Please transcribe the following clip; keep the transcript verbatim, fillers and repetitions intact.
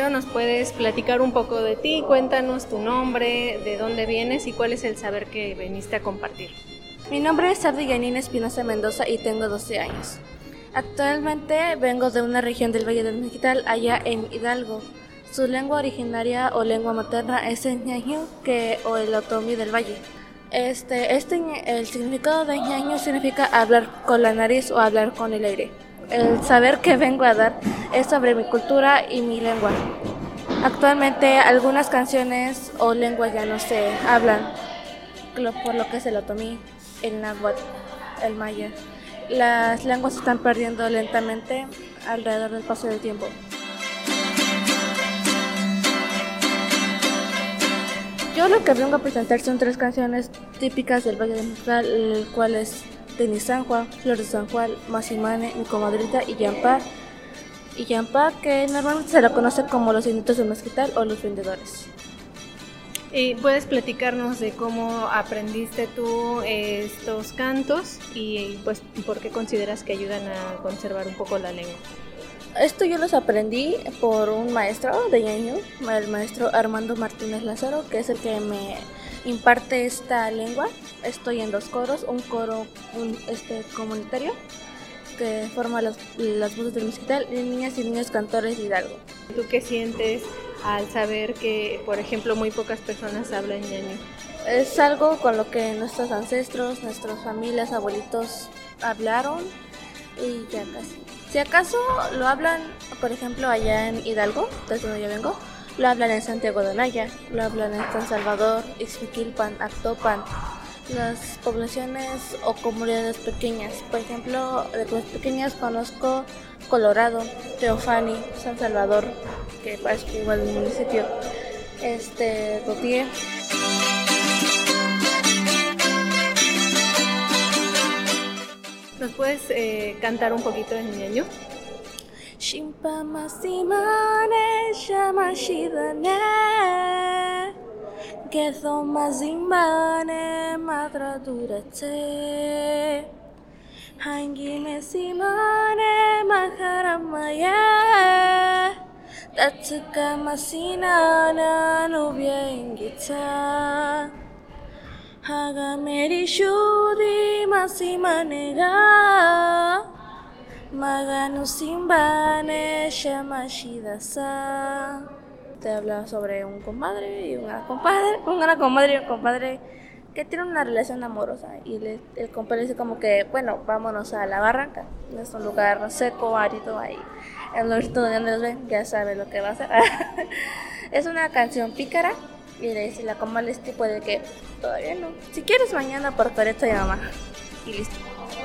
primero nos puedes platicar un poco de ti, cuéntanos tu nombre, de dónde vienes y cuál es el saber que viniste a compartir. Mi nombre es Sardi Yanina Espinosa Mendoza y tengo doce años. Actualmente vengo de una región del Valle del Mezquital, allá en Hidalgo. Su lengua originaria o lengua materna es el ñañú, que o el otomí del valle. Este, este, el significado de ñañú significa hablar con la nariz o hablar con el aire. El saber que vengo a dar es sobre mi cultura y mi lengua. Actualmente algunas canciones o lenguas ya no se hablan, por lo que es el otomí, el náhuatl, el maya. Las lenguas se están perdiendo lentamente alrededor del paso del tiempo. Yo lo que vengo a presentar son tres canciones típicas del Valle del Mezquital, el cual es Tenis San Juan, Flor de San Juan, Masimane, Mi Comadrita y Yampá. Y Yampá, que normalmente se la conoce como los inditos del Mezquital o los vendedores. ¿Y puedes platicarnos de cómo aprendiste tú estos cantos y pues por qué consideras que ayudan a conservar un poco la lengua? Esto yo los aprendí por un maestro de ñañú, el maestro Armando Martínez Lázaro, que es el que me imparte esta lengua. Estoy en dos coros, un coro un, este, comunitario que forma las, las voces del Mezquital y niñas y niños cantores de Hidalgo. ¿Tú qué sientes al saber que, por ejemplo, muy pocas personas hablan ñañú? Es algo con lo que nuestros ancestros, nuestras familias, abuelitos hablaron y ya casi. Si acaso lo hablan, por ejemplo, allá en Hidalgo, desde donde yo vengo, lo hablan en Santiago de Naya, lo hablan en San Salvador, Ixmiquilpan, Actopan, las poblaciones o comunidades pequeñas. Por ejemplo, de las pequeñas conozco Colorado, Teofani, San Salvador, que parece igual un municipio, este, Gautier. ¿Nos puedes eh, cantar un poquito en ñañú? Shimpa masimane shamashidane Gezo mazimbane madradurate Hangi mesimane maharamaya Tatsuka masinana nubia ingita Hagameri shudi masimanega Maganu simbane shamashidasa. Te habla sobre un compadre y una compadre, una comadre y un compadre que tienen una relación amorosa y le, el compadre dice como que, bueno, vámonos a la barranca. Es un lugar seco, árido ahí. El norte donde nos ven, ya sabe lo que va a hacer. Es una canción pícara. Y le dice la comadre es tipo de que todavía no. Si quieres mañana por Toreto y mamá. Y listo.